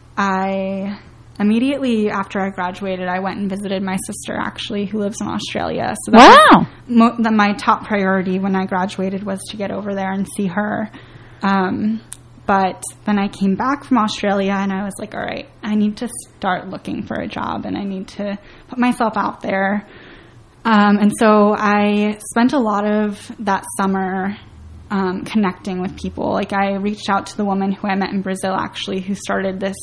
immediately after I graduated, I went and visited my sister, actually, who lives in Australia. So that was my top priority when I graduated was to get over there and see her. But then I came back from Australia, and I was like, all right, I need to start looking for a job, and I need to put myself out there. And so I spent a lot of that summer connecting with people. Like, I reached out to the woman who I met in Brazil, actually, who started this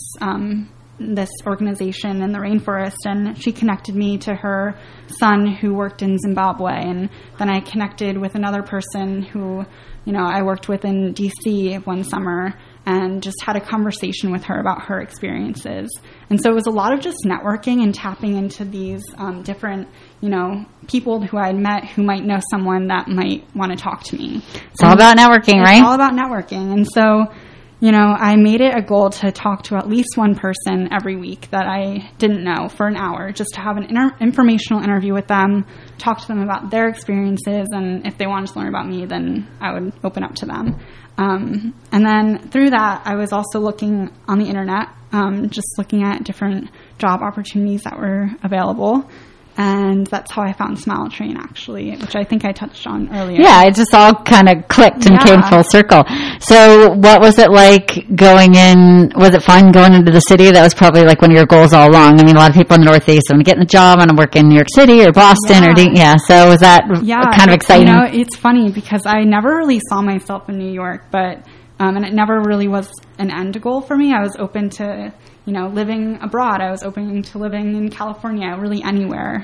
organization in the rainforest, and she connected me to her son who worked in Zimbabwe, and then I connected with another person who I worked with in DC one summer and just had a conversation with her about her experiences. And so it was a lot of just networking and tapping into these different people who I had met who might know someone that might want to talk to me. It's all about networking, right? It's all about networking. And so I made it a goal to talk to at least one person every week that I didn't know for an hour, just to have an informational interview with them, talk to them about their experiences, and if they wanted to learn about me, then I would open up to them. And then through that, I was also looking on the internet, just looking at different job opportunities that were available. And that's how I found Smile Train, actually, which I think I touched on earlier. Yeah, it just all kind of clicked and came full circle. So what was it like going in? Was it fun going into the city? That was probably like one of your goals all along. I mean, a lot of people in the Northeast, I'm getting a job, I'm going to work in New York City or Boston so was that kind of exciting? It's funny because I never really saw myself in New York, but and it never really was an end goal for me. I was open to living abroad. I was open to living in California, really anywhere.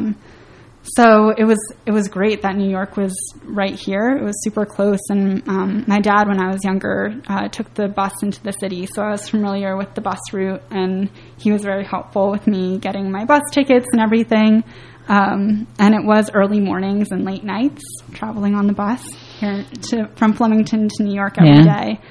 So it was great that New York was right here. It was super close. And my dad, when I was younger, took the bus into the city. So I was familiar with the bus route, and he was very helpful with me getting my bus tickets and everything. And it was early mornings and late nights traveling on the bus here from Flemington to New York every day.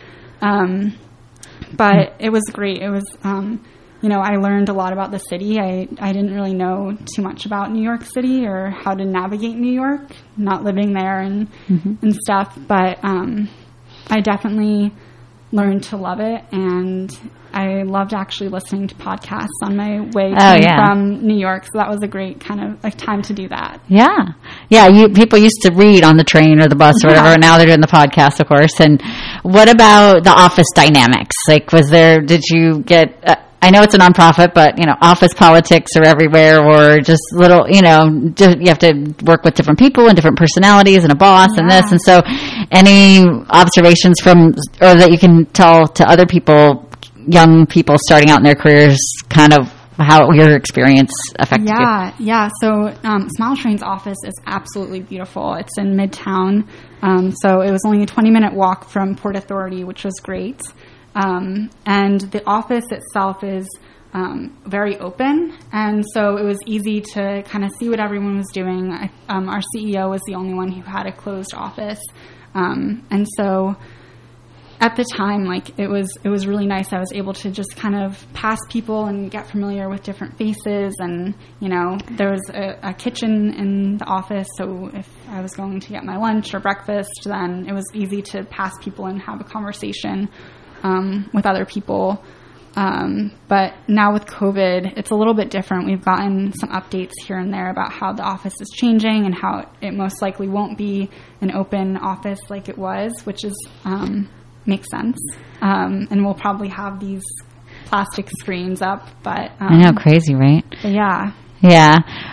But it was great. It was, I learned a lot about the city. I didn't really know too much about New York City or how to navigate New York, not living there and stuff. But I definitely learned to love it, and I loved actually listening to podcasts on my way from New York. So that was a great kind of like time to do that. Yeah. People used to read on the train or the bus or whatever. And now they're doing the podcast, of course. And what about the office dynamics? Like, did you get, I know it's a nonprofit, but, office politics are everywhere, or just little, you have to work with different people and different personalities and a boss and this. And so any observations or that you can tell to other people, young people starting out in their careers, kind of how your experience affected you? Yeah. So Smile Train's office is absolutely beautiful. It's in Midtown. So it was only a 20-minute walk from Port Authority, which was great. And the office itself is very open, and so it was easy to kind of see what everyone was doing. Our CEO was the only one who had a closed office, and so at the time, like, it was really nice. I was able to just kind of pass people and get familiar with different faces, and there was a kitchen in the office, so if I was going to get my lunch or breakfast, then it was easy to pass people and have a conversation with other people. But now with COVID, it's a little bit different. We've gotten some updates here and there about how the office is changing and how it most likely won't be an open office like it was, which is makes sense. And we'll probably have these plastic screens up, but I know, crazy, right? But yeah. Yeah.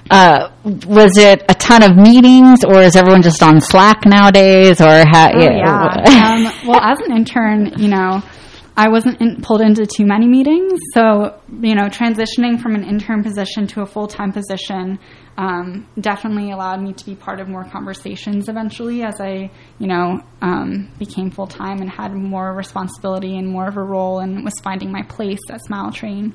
Was it a ton of meetings, or is everyone just on Slack nowadays, or how? Oh, yeah. Well, as an intern, I wasn't pulled into too many meetings. So, transitioning from an intern position to a full-time position definitely allowed me to be part of more conversations eventually as I, became full-time and had more responsibility and more of a role and was finding my place at Smile Train.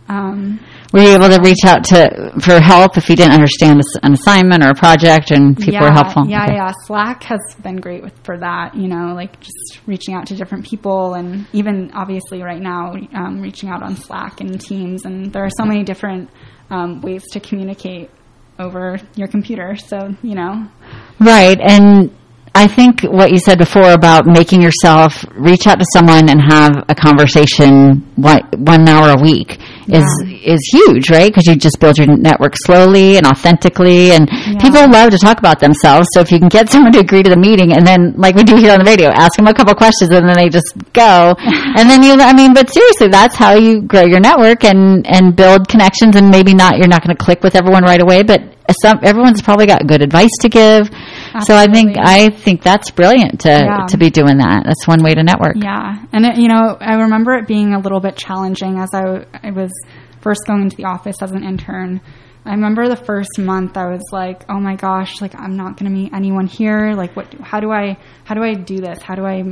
Were you able to reach out for help if you didn't understand an assignment or a project, and people were helpful? Yeah, okay. yeah. Slack has been great for that, like just reaching out to different people, and even obviously right now reaching out on Slack and Teams, and there are so many different ways to communicate over your computer, so, Right, and I think what you said before about making yourself reach out to someone and have a conversation 1 hour a week is huge, right? Because you just build your network slowly and authentically, and people love to talk about themselves. So if you can get someone to agree to the meeting, and then, like we do here on the radio, ask them a couple questions, and then they just go, and then but seriously, that's how you grow your network and build connections. And maybe you're not going to click with everyone right away, but everyone's probably got good advice to give. Absolutely. So I think that's brilliant to be doing that. That's one way to network. Yeah. And I remember it being a little bit challenging as I was first going into the office as an intern. I remember the first month I was like, oh my gosh, like, I'm not going to meet anyone here. Like, how do I do this? How do I,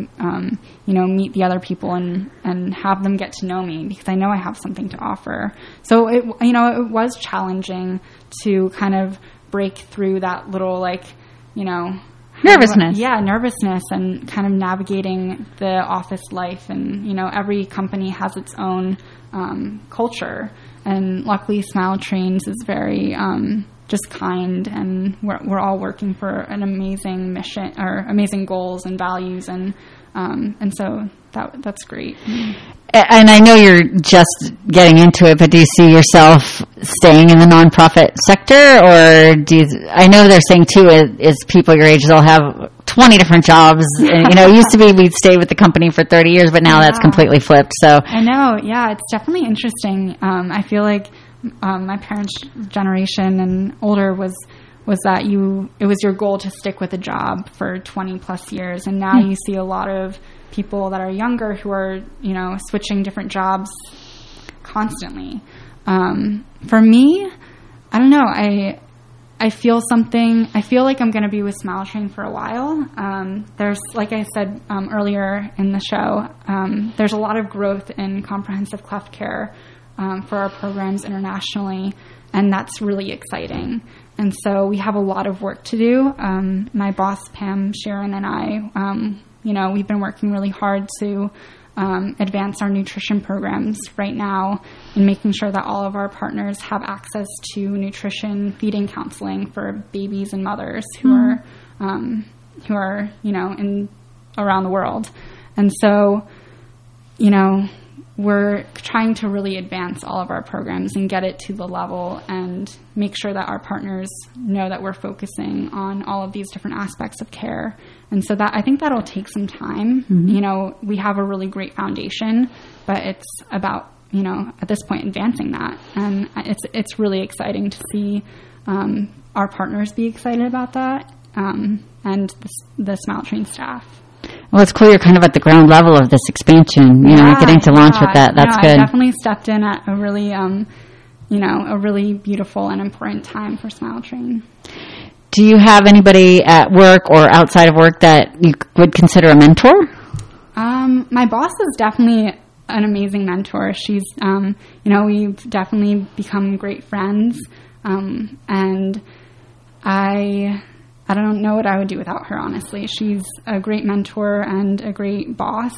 meet the other people and have them get to know me, because I know I have something to offer. So it was challenging to kind of break through that little, nervousness. Nervousness, and kind of navigating the office life. And, every company has its own culture. And luckily, Smile Trains is very just kind, and we're all working for an amazing mission or amazing goals and values, and so that's great. And I know you're just getting into it, but do you see yourself staying in the nonprofit sector, or I know they're saying too is people your age, they'll have 20 different jobs. And, it used to be we'd stay with the company for 30 years, but now that's completely flipped. So I know, it's definitely interesting. I feel like my parents' generation and older was that it was your goal to stick with a job for 20 plus years, and now you see a lot of people that are younger who are switching different jobs constantly. For me, I don't know, I feel like I'm going to be with Smile Train for a while. There's, like I said earlier in the show, there's a lot of growth in comprehensive cleft care for our programs internationally, and that's really exciting. And so we have a lot of work to do. My boss, Pam Sharon, and I, we've been working really hard to advance our nutrition programs right now, and making sure that all of our partners have access to nutrition feeding counseling for babies and mothers who are in around the world. And so, we're trying to really advance all of our programs and get it to the level and make sure that our partners know that we're focusing on all of these different aspects of care. And so I think that'll take some time. Mm-hmm. We have a really great foundation, but it's about, at this point, advancing that. And it's really exciting to see our partners be excited about that, and the Smile Train staff. Well, it's cool you're kind of at the ground level of this expansion, getting to launch with that. That's good. I definitely stepped in at a really, a really beautiful and important time for Smile Train. Do you have anybody at work or outside of work that you would consider a mentor? My boss is definitely an amazing mentor. She's, we've definitely become great friends. And I don't know what I would do without her, honestly. She's a great mentor and a great boss.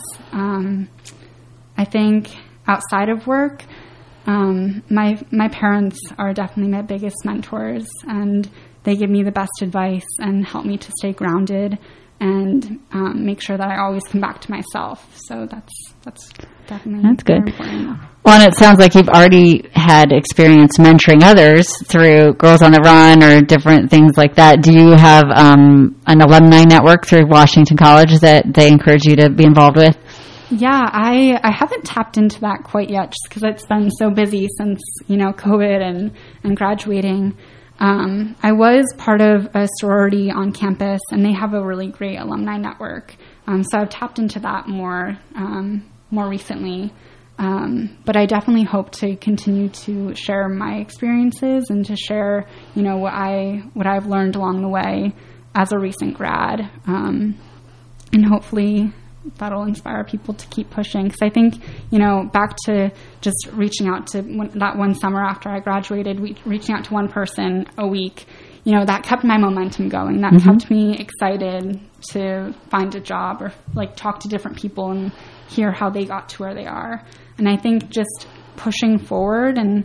I think outside of work, my parents are definitely my biggest mentors, and they give me the best advice and help me to stay grounded and make sure that I always come back to myself. So that's definitely good. Important. Well, and it sounds like you've already had experience mentoring others through Girls on the Run or different things like that. Do you have an alumni network through Washington College that they encourage you to be involved with? Yeah, I haven't tapped into that quite yet, just because it's been so busy since, COVID and graduating. I was part of a sorority on campus, and they have a really great alumni network. So I've tapped into that more recently. But I definitely hope to continue to share my experiences and to share, what I've learned along the way as a recent grad. And hopefully that'll inspire people to keep pushing. Because I think, back to just reaching out to that one summer after I graduated, reaching out to one person a week, that kept my momentum going. That kept me excited to find a job or talk to different people and hear how they got to where they are. And I think just pushing forward and,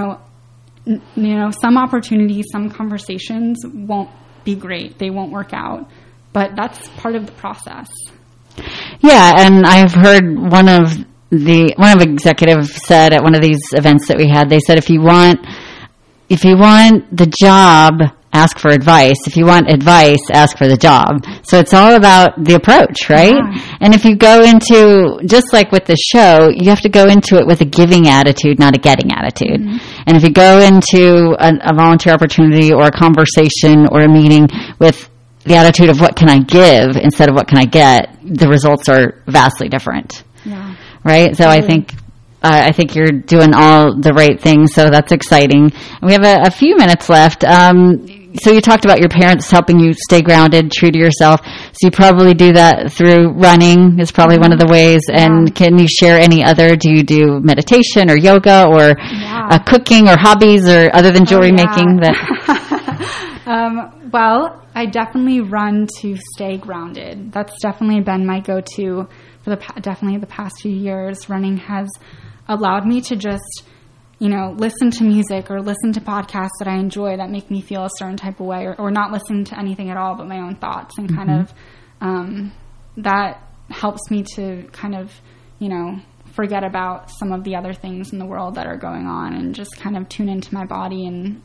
some opportunities, some conversations won't be great. They won't work out. But that's part of the process. Yeah, and I've heard one of executives said at one of these events that we had, they said if you want the job, ask for advice. If you want advice, ask for the job. So it's all about the approach, right? Yeah. And if you go into, just like with the show, you have to go into it with a giving attitude, not a getting attitude. Mm-hmm. And if you go into a volunteer opportunity or a conversation or a meeting with the attitude of what can I give instead of what can I get, the results are vastly different. Yeah. Right? So totally. I think you're doing all the right things, so that's exciting. We have a few minutes left. So you talked about your parents helping you stay grounded, true to yourself. So you probably do that through running is probably one of the ways. And can you share any other? Do you do meditation or yoga or cooking or hobbies or other than jewelry making? Well, I definitely run to stay grounded. That's definitely been my go-to for definitely the past few years. Running has allowed me to just, listen to music or listen to podcasts that I enjoy that make me feel a certain type of way, or not listen to anything at all but my own thoughts, and kind of that helps me to kind of, forget about some of the other things in the world that are going on and just kind of tune into my body and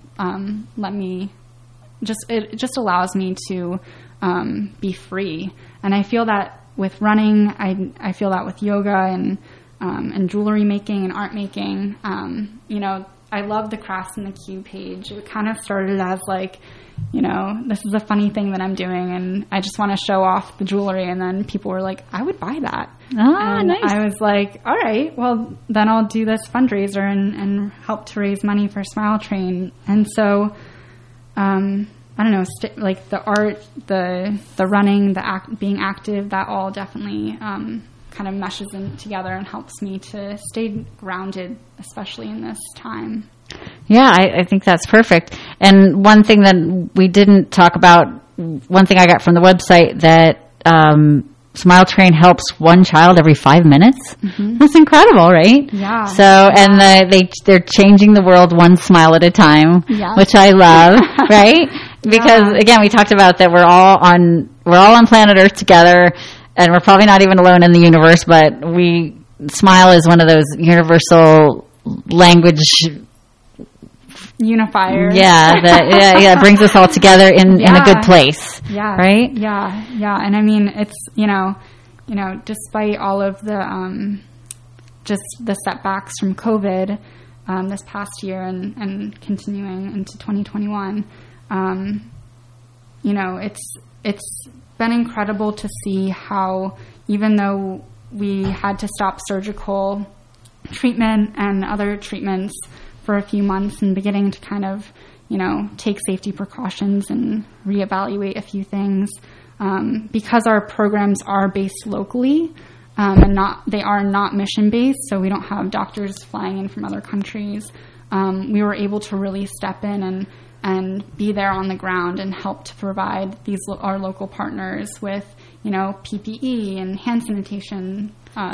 it just allows me to be free. And I feel that with running, I feel that with yoga and jewelry making and art making. I love the Crafts in the Queue page. It kind of started as this is a funny thing that I'm doing and I just want to show off the jewelry. And then people were like, I would buy that. And nice. I was like, all right, well, then I'll do this fundraiser and help to raise money for Smile Train. And so, I don't know, the art, the running, being active, that all definitely kind of meshes in together and helps me to stay grounded, especially in this time. Yeah, I think that's perfect. And one thing that we didn't talk about, one thing I got from the website, that Smile Train helps one child every 5 minutes. Mm-hmm. That's incredible, right? Yeah. So, and they're changing the world one smile at a time, which I love, right? Because again, we talked about that we're all on planet Earth together, and we're probably not even alone in the universe, but smile is one of those universal language unifiers. Yeah, that brings us all together in a good place. Yeah. Right? Yeah. And I mean, it's, despite all of the just the setbacks from COVID this past year and continuing into 2021, it's been incredible to see how, even though we had to stop surgical treatment and other treatments for a few months and beginning to kind of, take safety precautions and reevaluate a few things, because our programs are based locally, and they are not mission based, so we don't have doctors flying in from other countries. We were able to really step in and be there on the ground and help to provide our local partners with, PPE and hand sanitation,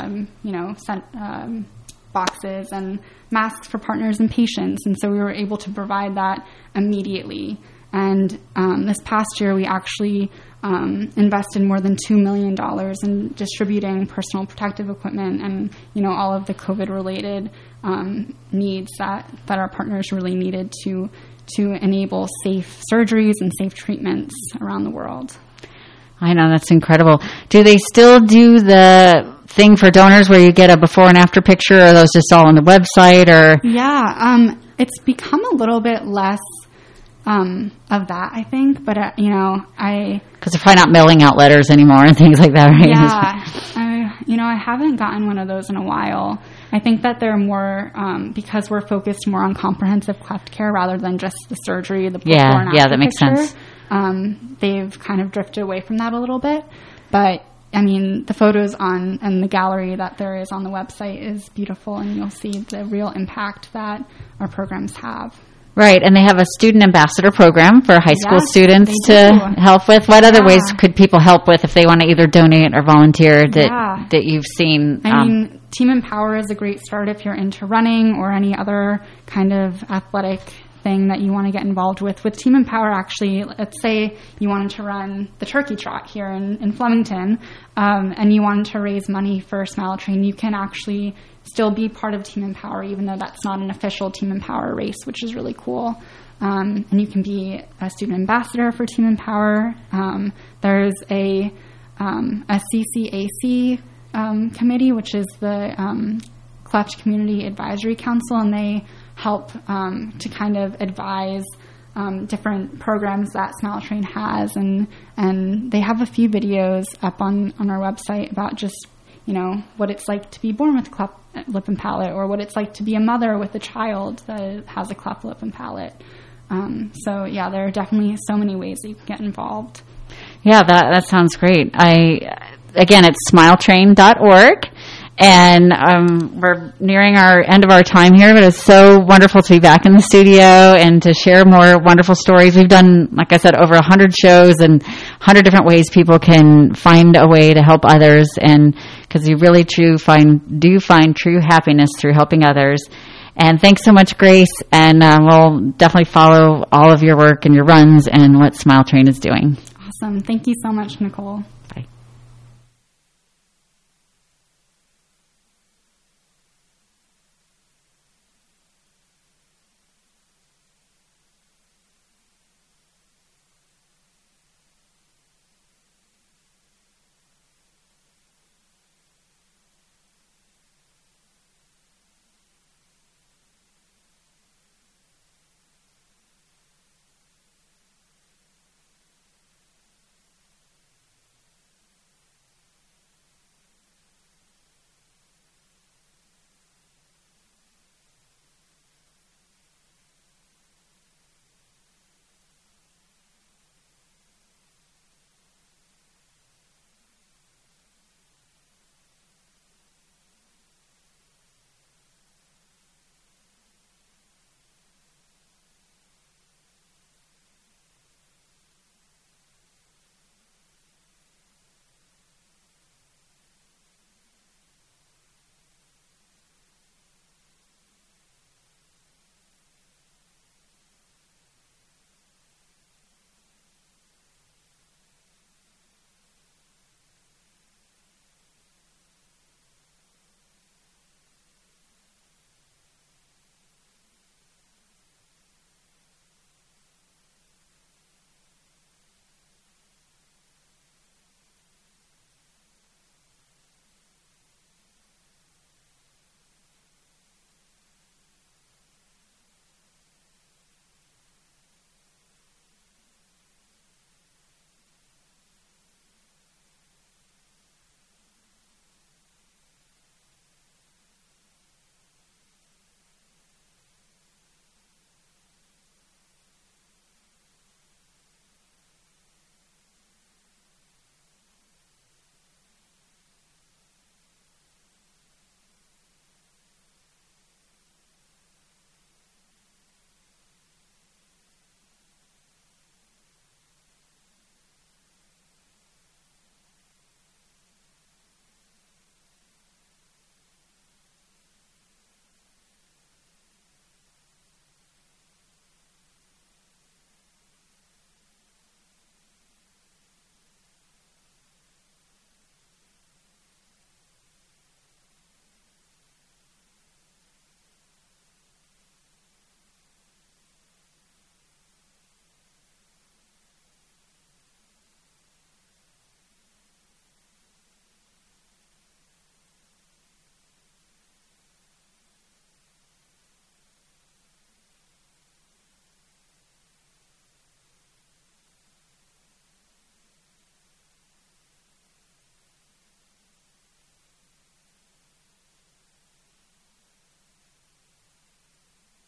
boxes and masks for partners and patients. And so we were able to provide that immediately. And this past year, we actually invested more than $2 million in distributing personal protective equipment and, all of the COVID-related needs that our partners really needed to enable safe surgeries and safe treatments around the world. I know, that's incredible. Do they still do the thing for donors where you get a before and after picture, or are those just all on the website? Or it's become a little bit less of that, I think, but because they're probably not mailing out letters anymore and things like that, right? Yeah, I haven't gotten one of those in a while. I think that they're more because we're focused more on comprehensive cleft care rather than just the surgery, the before and after that makes sense. They've kind of drifted away from that a little bit, but the photos and the gallery that there is on the website is beautiful, and you'll see the real impact that our programs have. Right, and they have a student ambassador program for high school students to help with. What other ways could people help with if they want to either donate or volunteer that you've seen? Team Empower is a great start if you're into running or any other kind of athletic thing that you want to get involved with. With Team Empower, actually, let's say you wanted to run the Turkey Trot here in Flemington, and you wanted to raise money for Smile Train, you can actually still be part of Team Empower, even though that's not an official Team Empower race, which is really cool. And you can be a student ambassador for Team Empower. There's a CCAC committee, which is the Cleft Community Advisory Council, and they help to kind of advise different programs that Smile Train has, and they have a few videos up on our website about just what it's like to be born with cleft lip and palate, or what it's like to be a mother with a child that has a cleft lip and palate. There are definitely so many ways that you can get involved. Yeah, that sounds great. Again, it's smiletrain.org. And we're nearing our end of our time here, but it's so wonderful to be back in the studio and to share more wonderful stories. We've done, like I said, over 100 shows and 100 different ways people can find a way to help others, and because you really do find true happiness through helping others. And thanks so much, Grace, and we'll definitely follow all of your work and your runs and what Smile Train is doing. Awesome. Thank you so much, Nicole.